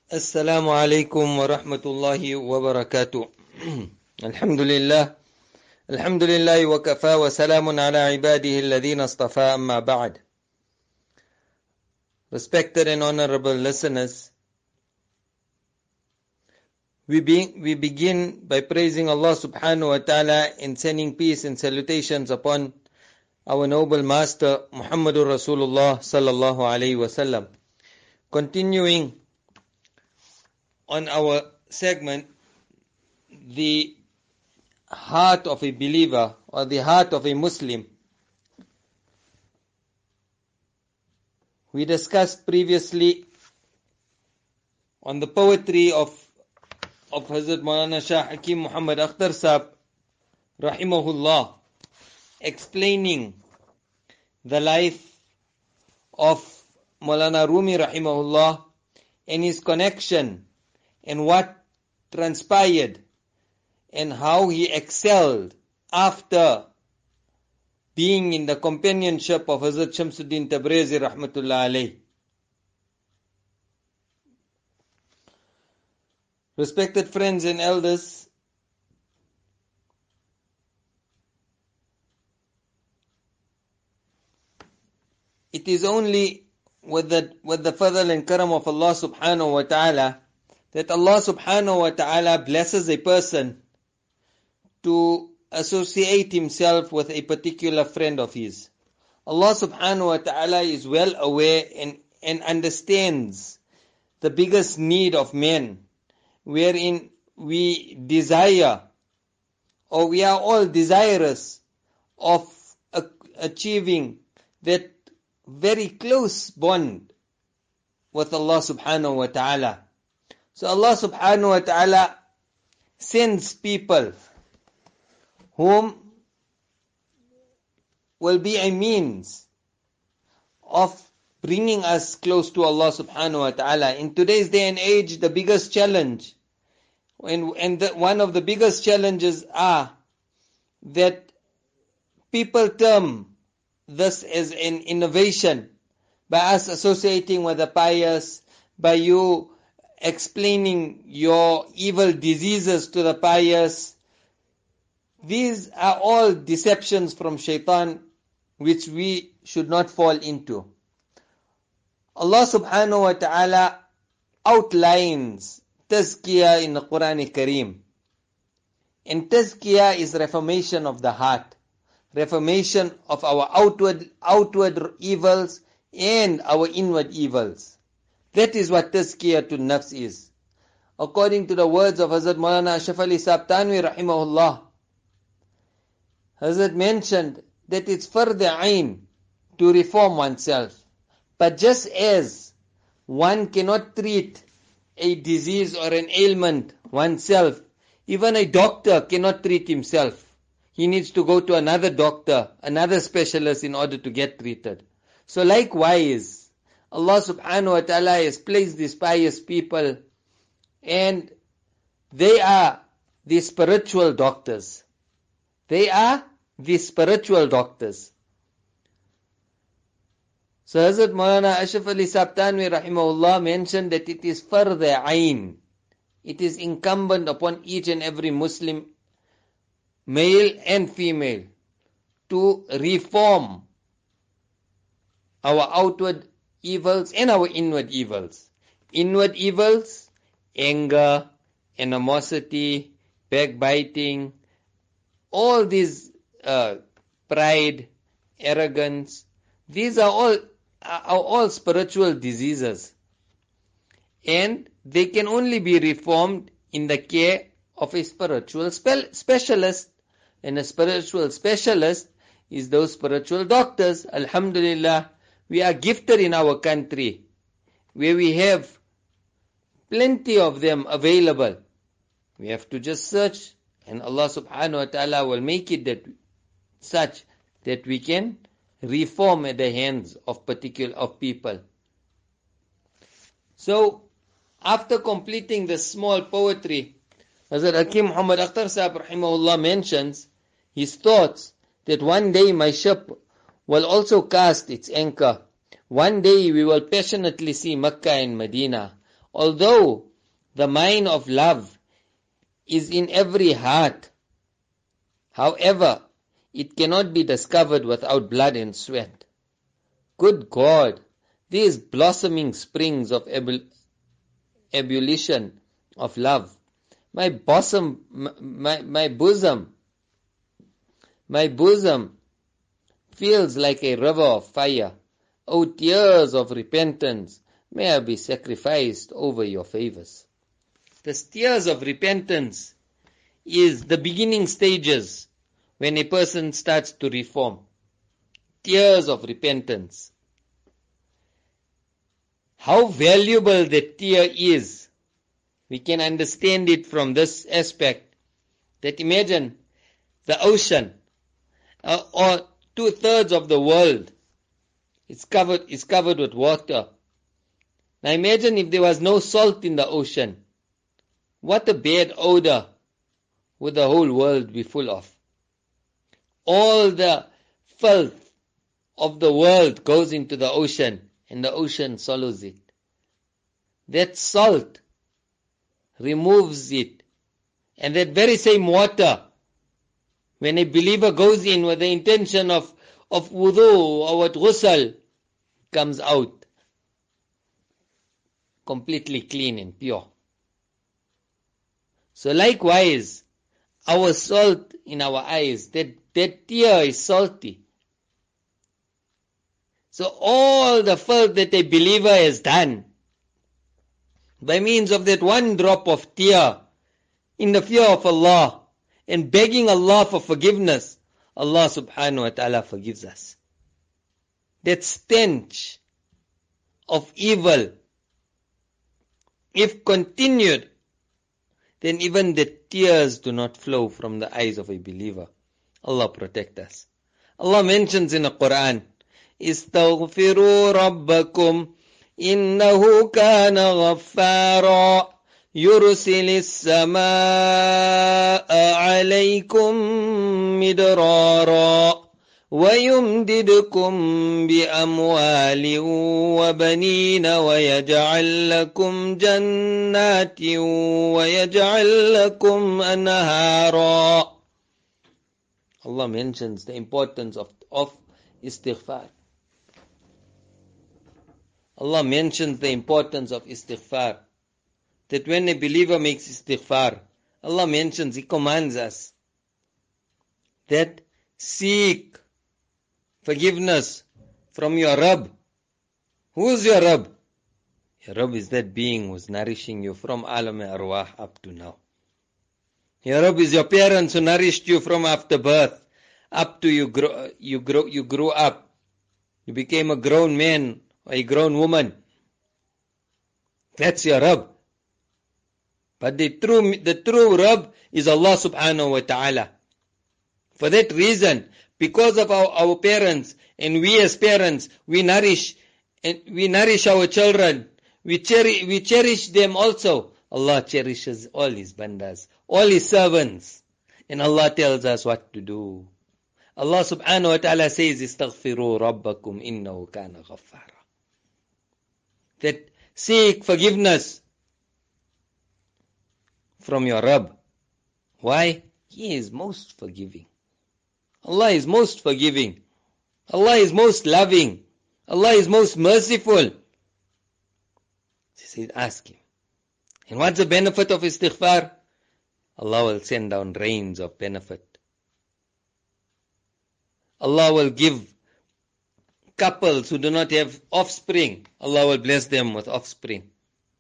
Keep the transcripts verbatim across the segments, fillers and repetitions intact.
السلام عليكم ورحمة الله وبركاته. الحمد لله الحمد لله وكفى وسلام على عباده الذين اصطفى أما بعد. Respected and honorable listeners, we, be, we begin by praising Allah subhanahu wa ta'ala and sending peace and salutations upon our noble master Muhammadur Rasulullah sallallahu alayhi wasallam. Continuing on our segment, the heart of a believer or the heart of a Muslim. We discussed previously on the poetry of of Hazrat Maulana Shah Hakim Muhammad Akhtar Sahab rahimahullah, explaining the life of Maulana Rumi rahimahullah and his connection and what transpired and how he excelled after being in the companionship of Hazrat Shamsuddin Tabrizi rahmatullah alayh. Respected friends and elders, it is only with the with the fadl and karam of Allah subhanahu wa ta'ala that Allah subhanahu wa ta'ala blesses a person to associate himself with a particular friend of his. Allah subhanahu wa ta'ala is well aware and, and understands the biggest need of men, wherein we desire, or we are all desirous of a, achieving that very close bond with Allah subhanahu wa ta'ala. So Allah subhanahu wa ta'ala sends people whom will be a means of bringing us close to Allah subhanahu wa ta'ala. In today's day and age, the biggest challenge, and, and the, one of the biggest challenges are that people term this as an innovation, by us associating with the pious, by you explaining your evil diseases to the pious. These are all deceptions from shaitan, which we should not fall into. Allah subhanahu wa ta'ala outlines tazkiyah in the Quran Kareem. And tazkiyah is reformation of the heart, reformation of our outward outward evils and our inward evils. That is what tazkiyah to nafs is. According to the words of Hazrat Maulana Ashraf Ali Sahab Tanwi rahimahullah, Hazrat mentioned that it's fardh ain to reform oneself. But just as one cannot treat a disease or an ailment oneself, even a doctor cannot treat himself. He needs to go to another doctor, another specialist in order to get treated. So likewise, Allah subhanahu wa ta'ala has placed these pious people, and they are the spiritual doctors. They are the spiritual doctors. So Hazrat Maulana Ashraf Ali Sahab Tanwi rahimahullah mentioned that it is fardh ain. It is incumbent upon each and every Muslim, male and female, to reform our outward evils and our inward evils. Inward evils, anger, animosity, backbiting, all these uh, pride, arrogance, these are all are all spiritual diseases, and they can only be reformed in the care of a spiritual spe- specialist. And a spiritual specialist is those spiritual doctors. Alhamdulillah, we are gifted in our country where we have plenty of them available. We have to just search, and Allah subhanahu wa ta'ala will make it that such that we can reform at the hands of particular of people. So, after completing the small poetry, Hazrat Hakim Muhammad Akhtar Sahab rahimahullah mentions his thoughts that one day my ship will also cast its anchor. One day we will passionately see Mecca and Medina. although the mine of love is in every heart, however, it cannot be discovered without blood and sweat. Good God, these blossoming springs of ebul- ebullition of love, my bosom, my, my bosom, my bosom feels like a river of fire. O tears of repentance, may I be sacrificed over your favors. The tears of repentance is the beginning stages when a person starts to reform. Tears of repentance. How valuable that tear is, we can understand it from this aspect. That imagine the ocean, uh, or two-thirds of the world is covered, is covered with water. Now imagine if there was no salt in the ocean. What a bad odor would the whole world be full of. All the filth of the world goes into the ocean, and the ocean swallows it. That salt removes it. And that very same water, when a believer goes in with the intention of, of wudu or with ghusl, comes out completely clean and pure. So likewise, our salt in our eyes, that, that tear is salty. So all the filth that a believer has done, by means of that one drop of tear, in the fear of Allah, and begging Allah for forgiveness, Allah subhanahu wa ta'ala forgives us. That stench of evil, if continued, then even the tears do not flow from the eyes of a believer. Allah protect us. Allah mentions in the Quran, Istaghfiru Rabbakum innahu kana ghaffara yursilis samaa'a alaykum midrara وَيُمْدِدْكُمْ بِأَمْوَالٍ وَبَنِينَ وَيَجْعَلْ لَكُمْ جَنَّاتٍ وَيَجْعَلْ لَكُمْ أَنْهَارًا. Allah mentions the importance of, of istighfar. Allah mentions the importance of istighfar. That when a believer makes istighfar, Allah mentions, He commands us that seek forgiveness from your Rabb. Who is your Rabb? Your Rabb is that being who is nourishing you from alam arwah up to now. Your Rabb is your parents who nourished you from after birth up to you grow, you grow, you grew up. You became a grown man or a grown woman. That's your Rabb. But the true, the true Rabb is Allah subhanahu wa ta'ala. For that reason, because of our, our parents, and we as parents, we nourish, and we nourish our children, we cherish, we cherish them also. Allah cherishes all His bandas, all His servants, and Allah tells us what to do. Allah subhanahu wa ta'ala says, Istaghfiru Rabbakum innahu kana ghaffara. That seek forgiveness from your Rabb. Why? He is most forgiving. Allah is most forgiving. Allah is most loving. Allah is most merciful. He says, ask Him. And what's the benefit of istighfar? Allah will send down rains of benefit. Allah will give couples who do not have offspring, Allah will bless them with offspring.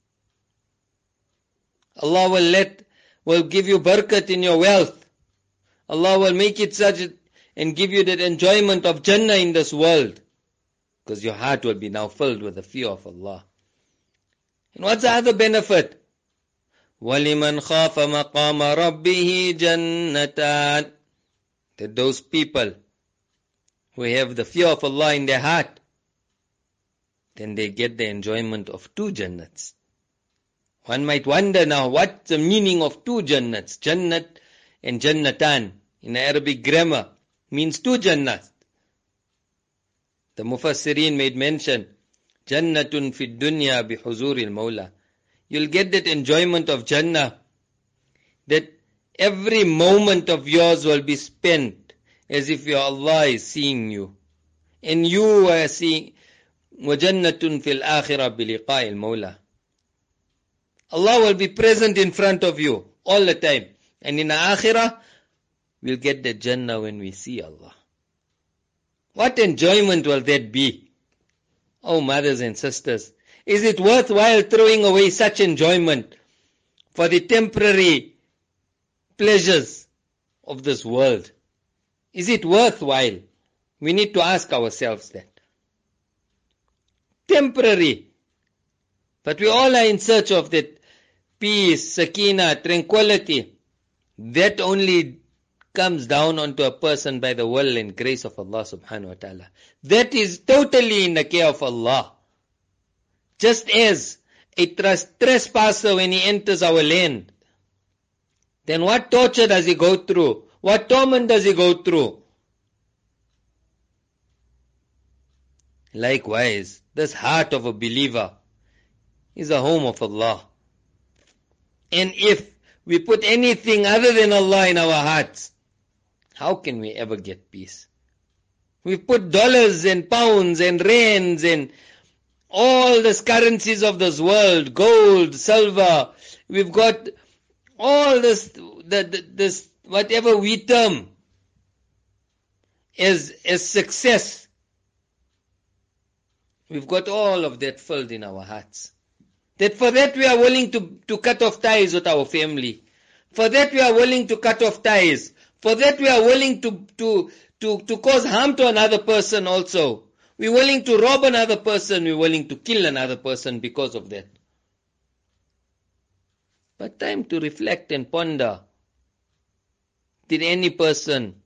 Allah will let, will give you barakat in your wealth. Allah will make it such and give you that enjoyment of Jannah in this world, because your heart will be now filled with the fear of Allah. And what's the other benefit? وَلِمَنْ خَافَ مَقَامَ رَبِّهِ جَنَّتَانِ. That those people who have the fear of Allah in their heart, then they get the enjoyment of two Jannats. One might wonder now, what's the meaning of two Jannats? Jannat and Jannatan in Arabic grammar means two Jannat. The Mufassirin made mention, Jannatun fi dunya bi huzuril Mawla. You'll get that enjoyment of Jannah, that every moment of yours will be spent as if your Allah is seeing you. And you are seeing, وَجَنَّةٌ فِي الْآخِرَةِ بِلِقَاءِ الْمَوْلَى. Allah will be present in front of you all the time. And in the Akhirah, we'll get the Jannah when we see Allah. What enjoyment will that be? Oh, mothers and sisters, is it worthwhile throwing away such enjoyment for the temporary pleasures of this world? Is it worthwhile? We need to ask ourselves that. Temporary. But we all are in search of that peace, sakina, tranquility. That only comes down onto a person by the will and grace of Allah subhanahu wa ta'ala. That is totally in the care of Allah. Just as a trespasser when he enters our land, then what torture does he go through? What torment does he go through? Likewise, this heart of a believer is a home of Allah. And if we put anything other than Allah in our hearts, how can we ever get peace? We put dollars and pounds and rands and all these currencies of this world, gold, silver. We've got all this, the, the, this whatever we term as, as success. We've got all of that filled in our hearts. That for that we are willing to, to cut off ties with our family. For that we are willing to cut off ties. For that we are willing to, to, to, to cause harm to another person also. We're willing to rob another person. We're willing to kill another person because of that. But time to reflect and ponder. Did any person,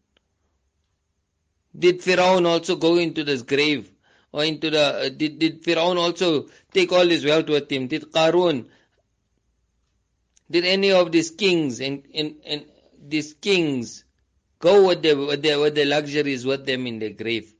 did Firaun also go into this grave? Or into the, uh, did, did Firaun also take all his wealth with him? Did Qarun? Did any of these kings and, and, and these kings go with their, with their, with their luxuries with them in their grave?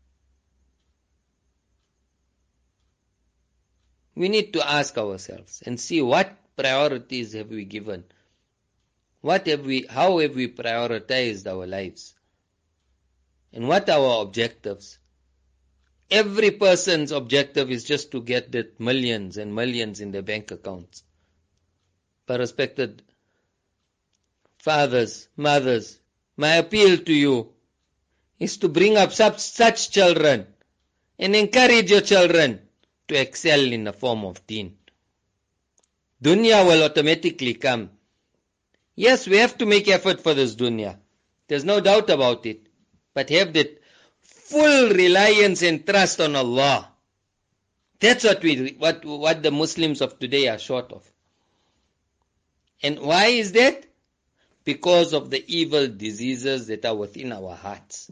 We need to ask ourselves and see what priorities have we given. What have we, how have we prioritized our lives? And what are our objectives? Every person's objective is just to get that millions and millions in their bank accounts. But respected fathers, mothers, my appeal to you is to bring up such, such children and encourage your children to excel in the form of deen. Dunya will automatically come. Yes, we have to make effort for this dunya. There's no doubt about it. But have that full reliance and trust on Allah. That's what we, what, what the Muslims of today are short of. And why is that? Because of the evil diseases that are within our hearts.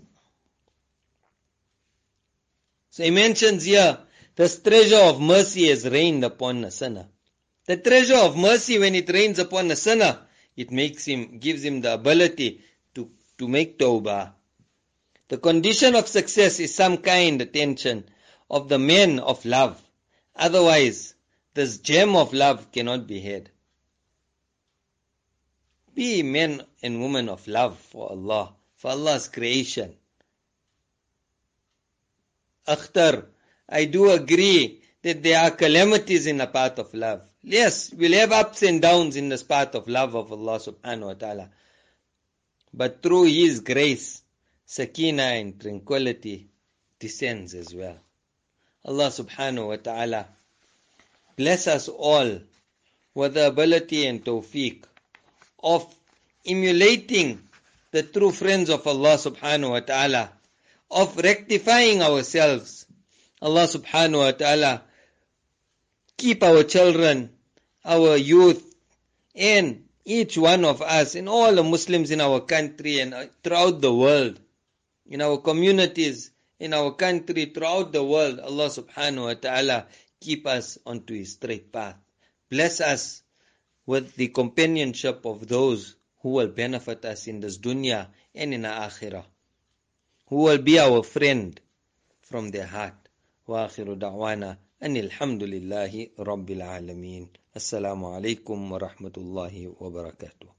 So he mentions here, this treasure of mercy has rained upon a sinner. The treasure of mercy, when it rains upon a sinner, it makes him, gives him the ability to, to make tawbah. The condition of success is some kind attention of the men of love. Otherwise, this gem of love cannot be had. Be men and women of love for Allah, for Allah's creation. Akhtar, I do agree that there are calamities in the path of love. Yes, we'll have ups and downs in this path of love of Allah subhanahu wa ta'ala. But through His grace, sakina and tranquility descends as well. Allah subhanahu wa ta'ala bless us all with the ability and tawfiq of emulating the true friends of Allah subhanahu wa ta'ala, of rectifying ourselves. Allah subhanahu wa ta'ala keep our children, our youth, and each one of us, and all the Muslims in our country and throughout the world, in our communities, in our country, throughout the world, Allah subhanahu wa ta'ala keep us onto His straight path. Bless us with the companionship of those who will benefit us in this dunya and in the akhirah, who will be our friend from their heart. Wa akhiru da'wana Anil hamdulillahi rabbil alameen. Assalamu alaikum wa rahmatullahi wa barakatuh.